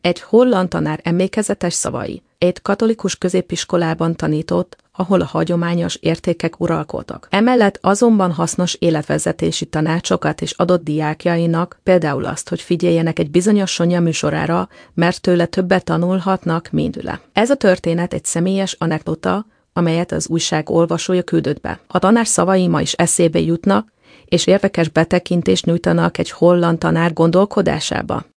Egy holland tanár emlékezetes szavai. Egy katolikus középiskolában tanított, ahol a hagyományos értékek uralkodtak. Emellett azonban hasznos életvezetési tanácsokat is adott diákjainak, például azt, hogy figyeljenek egy bizonyos Sonya műsorára, mert tőle többet tanulhatnak, mint tőle. Ez a történet egy személyes anekdota, amelyet az újság olvasója küldött be. A tanár szavai ma is eszébe jutnak, és érdekes betekintést nyújtanak egy holland tanár gondolkodásába.